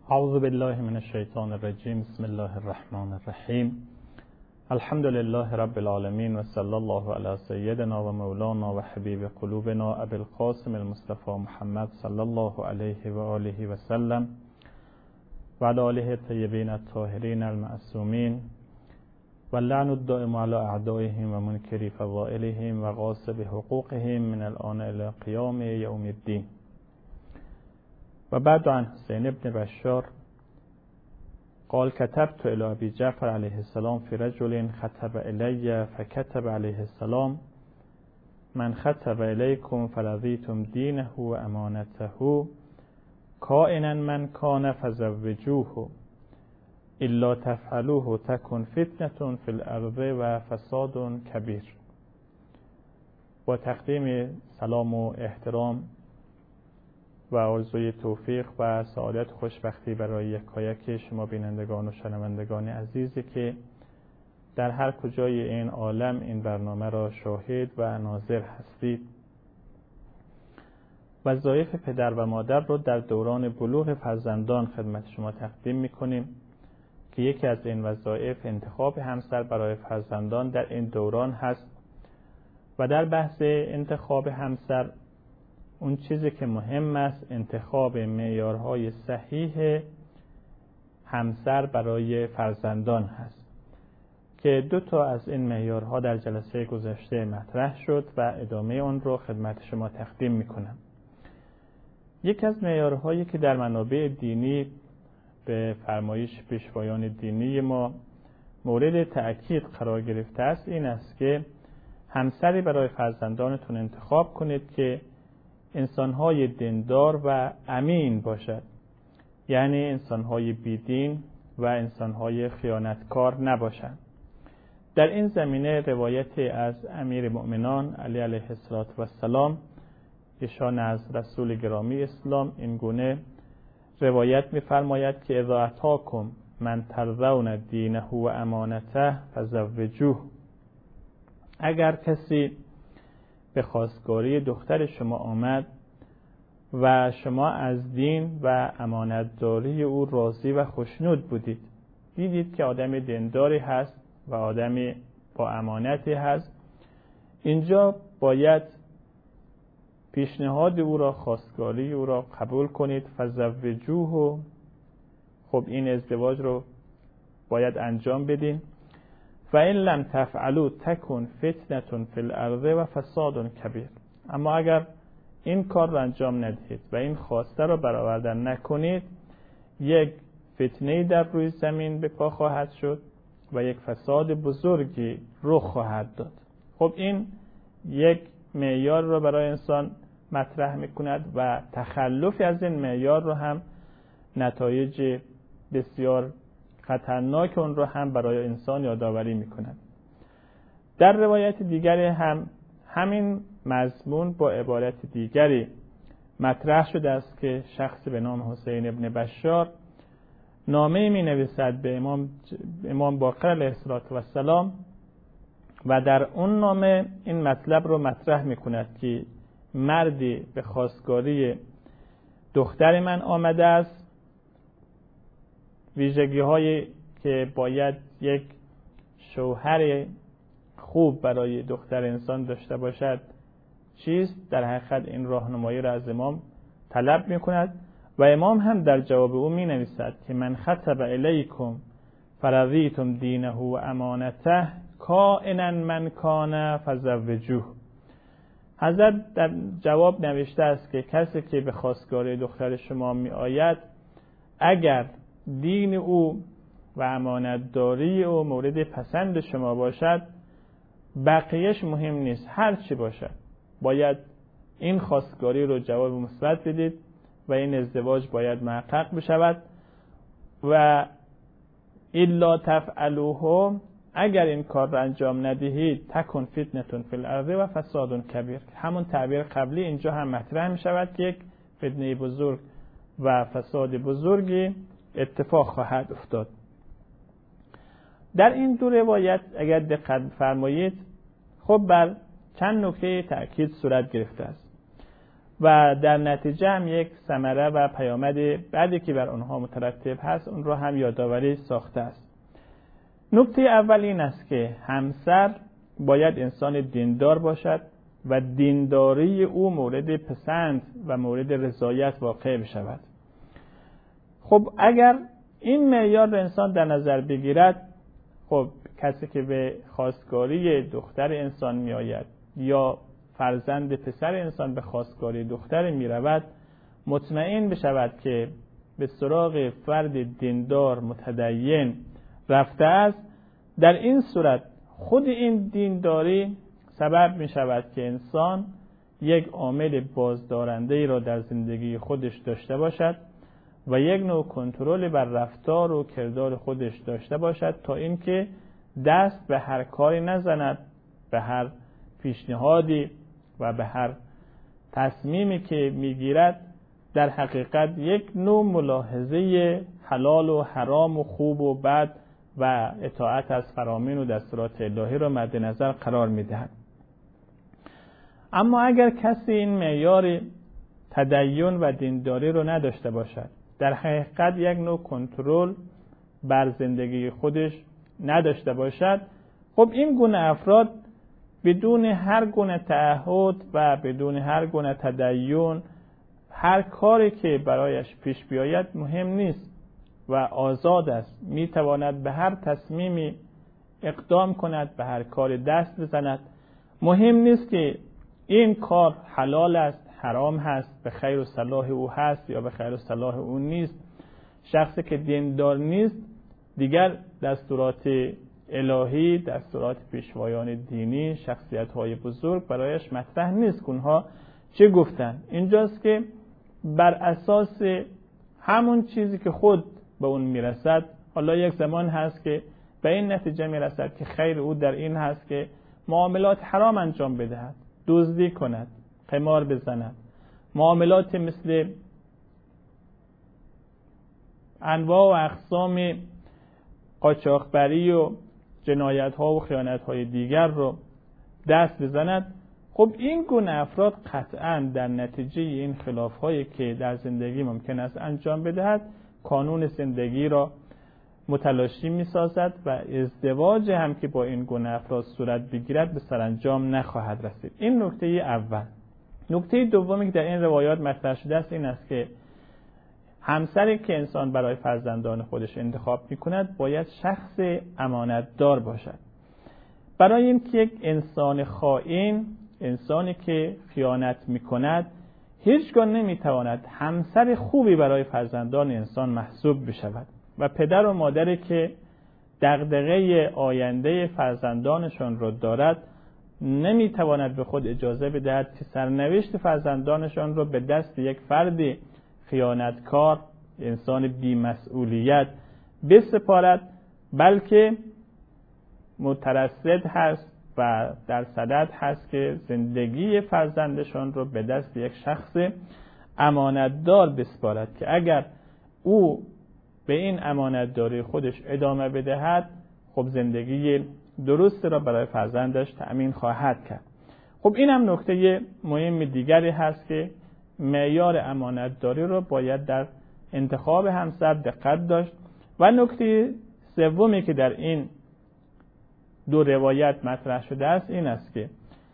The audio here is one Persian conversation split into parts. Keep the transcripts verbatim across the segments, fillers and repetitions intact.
اعوذ بالله من الشیطان الرجیم. بسم الله الرحمن الرحیم. الحمد لله رب العالمین و صلی الله علی سیدنا و مولانا و حبیب قلوبنا ابی القاسم المصطفى محمد صلی الله علیه و آله و سلم و علی آله الطیبین الطاهرین المعصومین و اللعن الدائم علی اعدائهم و منکری فضائلهم و غاصب حقوقهم من الآن الی قیام یوم الدین. و بعد عن حسین ابن بشار قال كتبت الى ابي جعفر عليه السلام في رجل خطب الي فكتب عليه السلام من خطب اليكم فرضيتم دينه وامانته كائنا من كان فزوجوه الا تفعلوه تكن فتنة في الارض و فساد كبير. با تقدیم سلام و احترام و آرزوی توفیق و سعادت و خوشبختی برای یکایک شما بینندگان و شنوندگان عزیزی که در هر کجای این عالم این برنامه را شاهد و ناظر هستید. وظایف پدر و مادر را در دوران بلوغ فرزندان خدمت شما تقدیم می‌کنیم که یکی از این وظایف انتخاب همسر برای فرزندان در این دوران هست و در بحث انتخاب همسر اون چیزی که مهم است انتخاب معیارهای صحیح همسر برای فرزندان هست که دو تا از این معیارها در جلسه گذشته مطرح شد و ادامه اون رو خدمت شما تقدیم میکنم. یکی از معیارهایی که در منابع دینی به فرمایش پیشوایان دینی ما مورد تأکید قرار گرفته است این است که همسری برای فرزندانتون انتخاب کنید که انسان‌های دیندار و امین باشد، یعنی انسان‌های بیدین و انسان‌های خیانتکار نباشند. در این زمینه روایتی از امیر مؤمنان علی علیه السلام ایشان از رسول گرامی اسلام این گونه روایت می‌فرماید که اذا اتاکم من ترضون دینه و امانته فزوجوه. اگر کسی به خواستگاری دختر شما آمد و شما از دین و امانتداری او راضی و خوشنود بودید، دیدید که آدم دینداری هست و آدمی با امانتی هست، اینجا باید پیشنهاد او را، خواستگاری او را قبول کنید. فزوجوه، خب این ازدواج رو باید انجام بدین. فَإِن لَمْ تَفْعَلُوا تَكُنْ فِتْنَةٌ فِي الْأَرْضِ و فَسَادٌ كَبِيرٌ. اما اگر این کار را انجام ندهید و این خواسته را برآورده نکنید، یک فتنه در روی زمین به پا خواهد شد و یک فساد بزرگی رخ خواهد داد. خب این یک معیار را برای انسان مطرح می‌کند و تخلفی از این معیار را هم نتایج بسیار خطرناک اون رو هم برای انسان یادآوری می‌کند. در روایت دیگری هم همین مضمون با عبارت دیگری مطرح شده است که شخص به نام حسین ابن بشار نامه می‌نویسد به امام امام باقر علیه السلام و در اون نامه این مطلب رو مطرح می‌کند که مردی به خواستگاری دختر من آمده است، ویژگی هایی که باید یک شوهر خوب برای دختر انسان داشته باشد چیست؟ در حقیقت این راهنمایی را از امام طلب می کند و امام هم در جواب او می نویسد که من خطب الیکم فرضیتم دینه و امانته کائنا من کان فزوجوه. حضرت در جواب نوشته است که کسی که به خواستگاری دختر شما می آید اگر دین او و امانتداری او مورد پسند شما باشد، بقیهش مهم نیست، هر چی باشد باید این خواستگاری رو جواب مثبت بدید و این ازدواج باید محقق بشود. و الا تفعلوه، اگر این کار را انجام ندهید تکن فتنة فی الارض و فساد کبیر. همون تعبیر قبلی اینجا هم مطرح می شود که یک فتنه بزرگ و فساد بزرگی اتفاق خواهد افتاد. در این دو روایت اگر دقت فرمایید خب بر چند نکته تأکید صورت گرفته است. و در نتیجه هم یک ثمره و پیامد بعدی که بر آنها مترتب هست اون را هم یادآوری ساخته است. نکته اول این است که همسر باید انسان دیندار باشد و دینداری او مورد پسند و مورد رضایت واقع بشود. خب اگر این معیار را انسان در نظر بگیرد، خب کسی که به خواستگاری دختر انسان می آید یا فرزند پسر انسان به خواستگاری دختر می رود، مطمئن بشود که به سراغ فرد دیندار متدین رفته است. در این صورت خود این دینداری سبب می شود که انسان یک عامل بازدارنده ای را در زندگی خودش داشته باشد و یک نوع کنترل بر رفتار و کردار خودش داشته باشد تا اینکه دست به هر کاری نزند، به هر پیشنهادی و به هر تصمیمی که میگیرد در حقیقت یک نوع ملاحظه حلال و حرام و خوب و بد و اطاعت از فرامین و دستورات الهی را مد نظر قرار میدهد. اما اگر کسی این معیار تدین و دینداری رو نداشته باشد، در حقیقت یک نوع کنترل بر زندگی خودش نداشته باشد، خب این گونه افراد بدون هر گونه تعهد و بدون هر گونه تدین هر کاری که برایش پیش بیاید مهم نیست و آزاد است، میتواند به هر تصمیمی اقدام کند، به هر کاری دست بزند. مهم نیست که این کار حلال است، حرام هست، به خیر و صلاح او هست یا به خیر و صلاح او نیست. شخصی که دیندار نیست دیگر دستورات الهی، دستورات پیشوایان دینی، شخصیت‌های بزرگ برایش مطرح نیست که اونها چه گفتن. اینجاست که بر اساس همون چیزی که خود به اون میرسد، حالا یک زمان هست که به این نتیجه میرسد که خیر او در این هست که معاملات حرام انجام بدهد، دزدی کند، قمار بزند، معاملات مثل انواع و اقسام قاچاقبری و جنایت ها و خیانت های دیگر رو دست بزند. خب این گونه افراد قطعا در نتیجه این خلاف هایی که در زندگی ممکن است انجام بدهد کانون زندگی را متلاشی می سازد و ازدواج هم که با این گونه افراد صورت بگیرد به سرانجام نخواهد رسید. این نکته اول. نکته دومی که در این روایات مطرح شده است این است که همسری که انسان برای فرزندان خودش انتخاب می کند باید شخص امانتدار باشد. برای اینکه یک انسان خائن، انسانی که خیانت می کند، هیچگاه نمی تواند همسر خوبی برای فرزندان انسان محسوب بشود و پدر و مادری که دغدغه آینده فرزندانشان را دارد نمی تواند به خود اجازه بدهد که سرنوشت فرزندانشان را به دست یک فرد خیانتکار، انسان بی‌مسئولیت بسپارد، بلکه مترصد هست و در صدد هست که زندگی فرزندشان رو به دست یک شخص امانتدار بسپارد که اگر او به این امانتداری خودش ادامه بدهد خب زندگی درست را برای فرزندش تأمین خواهد کرد. خب این هم نکته مهم دیگری هست که معیار امانتداری رو باید در انتخاب همسر دقت داشت. و نکته سومی که در این دو روایت مطرح شده است این است که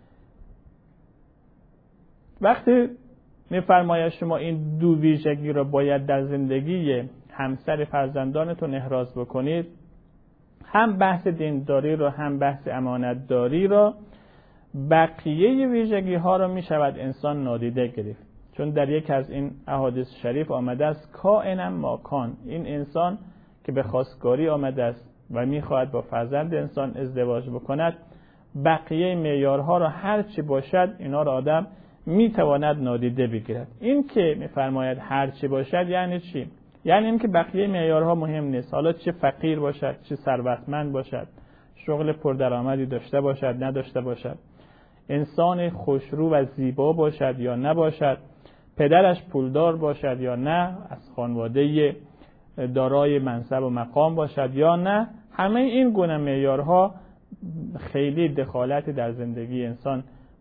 وقتی می‌فرماید شما این دو ویژگی را باید در زندگی همسر فرزندانتون احراز بکنید، هم بحث دینداری را هم بحث امانتداری را، بقیه ویژگی ها را می شود انسان نادیده گرفت. چون در یک از این احادیث شریف آمده است کائنم ما کان، این انسان که به خواستگاری آمده است و می خواهد با فرزند انسان ازدواج بکند، بقیه معیارها را هر چی باشد اینا را آدم می تواند نادیده بگیرد. این که می فرماید هر چی باشد یعنی چی؟ یعنی این که بقیه معیارها مهم نیست، حالا چه فقیر باشد چه ثروتمند باشد، شغل پردرآمدی داشته باشد نداشته باشد، انسان خوشرو و زیبا باشد یا نباشد، پدرش پولدار باشد یا نه، از خانواده دارای منصب و مقام باشد یا نه، همه این گونه معیارها خیلی دخالتی در زندگی انسان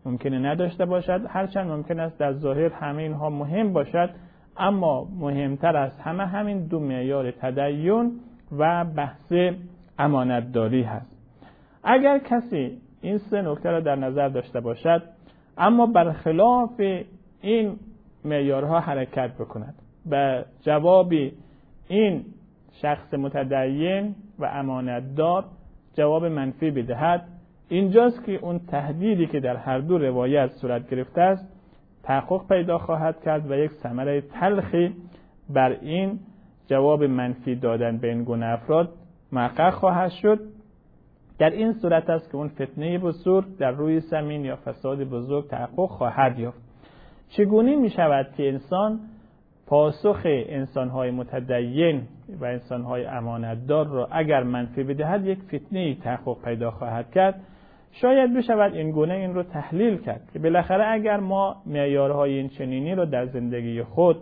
ممکنه نداشته باشد، هرچند ممکن است در ظاهر همه اینها مهم باشد، اما مهمتر از همه همین دو معیار تدین و بحث امانتداری هست. اگر کسی این سه نکته را در نظر داشته باشد اما برخلاف این معیارها حرکت بکند، به جواب این شخص متدین و امانتدار جواب منفی بدهد، اینجاست که اون تهدیدی که در هر دو روایت صورت گرفته است تحقق پیدا خواهد کرد و یک ثمره تلخی بر این جواب منفی دادن به این گونه افراد محقق خواهد شد. در این صورت است که اون فتنه بزرگ در روی زمین یا فساد بزرگ تحقق خواهد یافت. چگونه می شود که انسان پاسخ انسان‌های متدین و انسان‌های امانتدار را اگر منفی بدهد یک فتنه تحقق پیدا خواهد کرد؟ شاید بشود این گونه این رو تحلیل کرد که بالاخره اگر ما معیارهای این چنینی رو در زندگی خود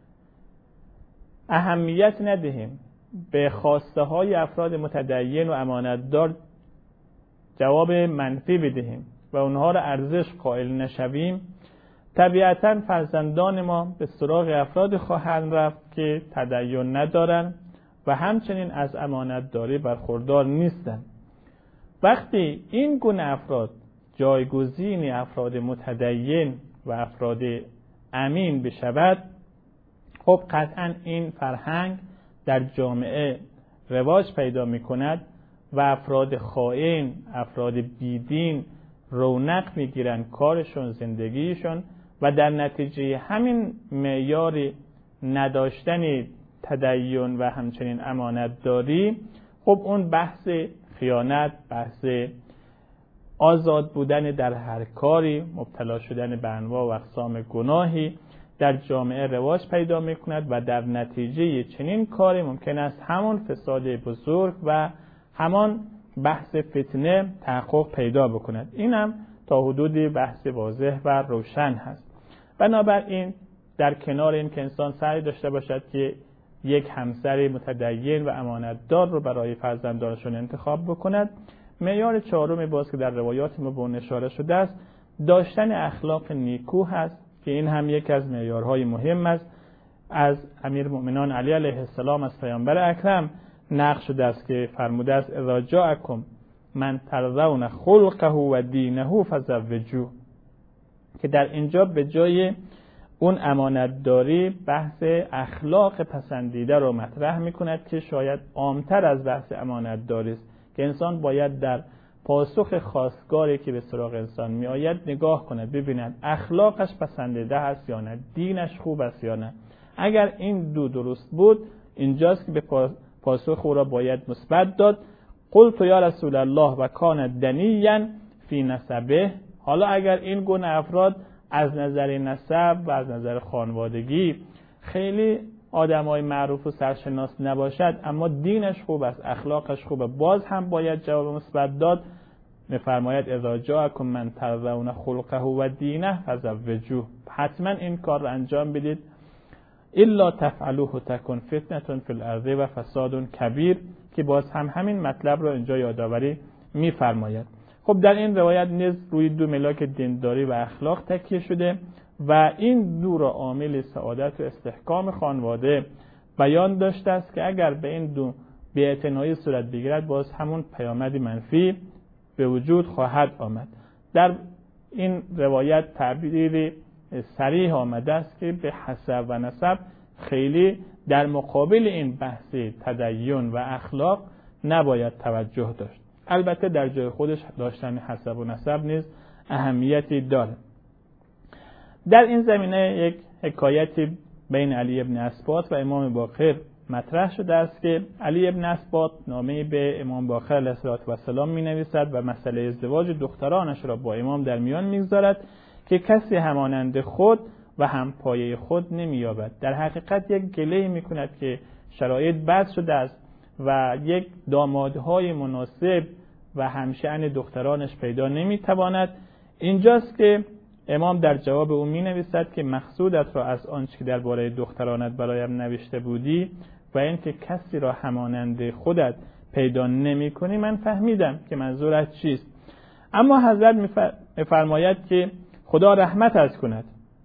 اهمیت ندهیم، به خواسته های افراد متدین و امانتدار جواب منفی بدهیم و اونها را ارزش قائل نشویم، طبیعتاً فرزندان ما به سراغ افراد خواهند رفت که تدین ندارند و همچنین از امانتداری برخوردار نیستند. وقتی این گونه افراد جایگزین افراد متدین و افراد امین بشود، خب قطعاً این فرهنگ در جامعه رواج پیدا می کند و افراد خائن، افراد بیدین رونق می گیرند کارشون، زندگیشون، و در نتیجه همین معیار نداشتن تدین و همچنین امانتداری، خب اون بحث خیانت، بحث آزاد بودن در هر کاری، مبتلا شدن به انواع و اقسام گناهی در جامعه رواج پیدا می کند و در نتیجه چنین کاری ممکن است همون فساد بزرگ و همان بحث فتنه تحقق پیدا بکند. اینم تا حدودی بحث واضح و روشن هست. بنابراین در کنار این که انسان سعی داشته باشد که یک همسر متدین و امانتدار رو برای فرزندانشون انتخاب بکند، معیار چهارمی باز که در روایات ما به اون اشاره شده است داشتن اخلاق نیکو هست که این هم یک از معیارهای مهم است. از امیرالمؤمنان علی علیه السلام از پیامبر اکرم نقل شده است که فرموده است اذا جاءکم من ترضون خلقه و دینه فزوجوه، که در اینجا به جای اون امانتداری بحث اخلاق پسندیده رو مطرح میکند که شاید عامتر از بحث امانتداری است، که انسان باید در پاسخ خواستگاری که به سراغ انسان می آید نگاه کند ببیند اخلاقش پسندیده هست یا نه، دینش خوب است یا نه. اگر این دو درست بود اینجاست که به پاسخ او را باید مثبت داد. قلت یا رسول الله و کان دنیا فی نسبه. حالا اگر این گونه افراد از نظر نسب و از نظر خانوادگی خیلی آدمای معروف و سرشناس نباشد اما دینش خوب است، اخلاقش خوبه، باز هم باید جواب مثبت داد. میفرماید اذا جاءکم من ترضون خلقه و دینه فزوجوه، حتما این کار را انجام بدید. الا تفعلوه تکن فتنه فی الارض و فساد کبیر، که باز هم همین مطلب را اینجا یادآوری میفرماید. خب در این روایت نیز روی دو ملاک دینداری و اخلاق تکیه شده و این دو را عامل سعادت و استحکام خانواده بیان داشته است که اگر به این دو بی‌اعتنایی صورت بگیرد باز همون پیامد منفی به وجود خواهد آمد. در این روایت تعبیری صریح آمده است که به حسب و نسب خیلی در مقابل این بحث تدین و اخلاق نباید توجه داشت. البته در جای خودش داشتن حسب و نسب نیز اهمیتی دارد. در این زمینه یک حکایتی بین علی ابن اسباط و امام باقر مطرح شده است که علی ابن اسباط نامه‌ای به امام باقر علیه السلام می نویسد و مسئله ازدواج دخترانش را با امام در میان میگذارد که کسی همانند خود و هم پایه خود نمی‌یابد. در حقیقت یک گله می‌کند که شرایط بد شده است و یک دامادهای مناسب و همشأن دخترانش پیدا نمی‌تواند. اینجاست که امام در جواب او می‌نویسد که مقصودت را از آنچه که درباره دخترانت برایم نوشته بودی و اینکه کسی را همانند خودت پیدا نمی‌کنی من فهمیدم که منظورت چیست. اما حضرت می‌فرماید که خدا رحمت از کند.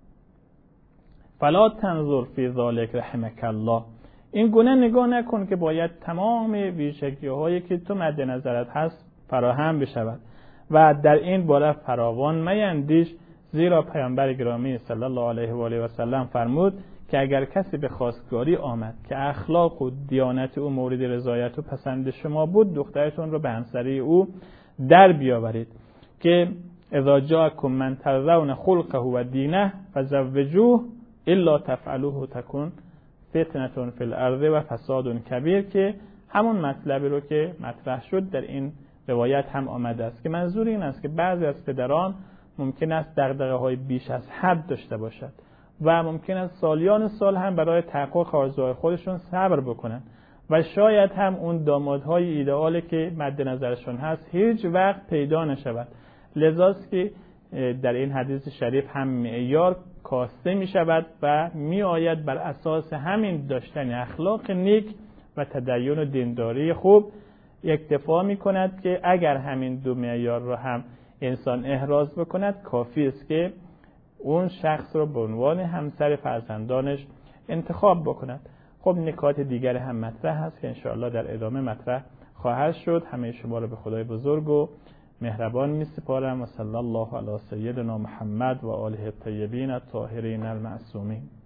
فلا تنظر فی ذلک رحمک الله. این گونه نگاه نکن که باید تمام ویژگی‌هایی که تو مد نظرت هست فراهم بشود و در این باره فراوان میندیش، زیرا پیامبر گرامی صلی الله علیه و آله و سلم فرمود که اگر کسی به خواستگاری آمد که اخلاق و دیانت او مورد رضایت و پسند شما بود، دخترتون رو به همسری او در بیاورید که اذا جاءکم من ترضون خلقه و دینه فزوجوه الا تفعلوه تکن فتنه فی الارض و فساد کبیر، که همون مطلبی رو که مطرح شد در این روایت هم آمده است، که منظور این است که بعضی از پدران ممکن است دغدغه‌های بیش از حد داشته باشد و ممکن است سالیان سال هم برای تحقق آرزوهای خودشون صبر بکنن و شاید هم اون دامادهای ایدئالی که مد نظرشون هست هیچ وقت پیدا نشود. لذاست که در این حدیث شریف هم معیار کاسته می شود و می آید بر اساس همین داشتن اخلاق نیک و تدین و دینداری خوب اکتفا می کند که اگر همین دو معیار رو هم انسان احراز بکند، کافی است که اون شخص رو به عنوان همسر فرزندانش انتخاب بکند. خب نکات دیگر هم مطرح هست که انشاءالله در ادامه مطرح خواهد شد. همه شما رو به خدای بزرگ و مهربان می سپارم و صلی الله علی سیدنا محمد و آله الطیبین الطاهرین المعصومین.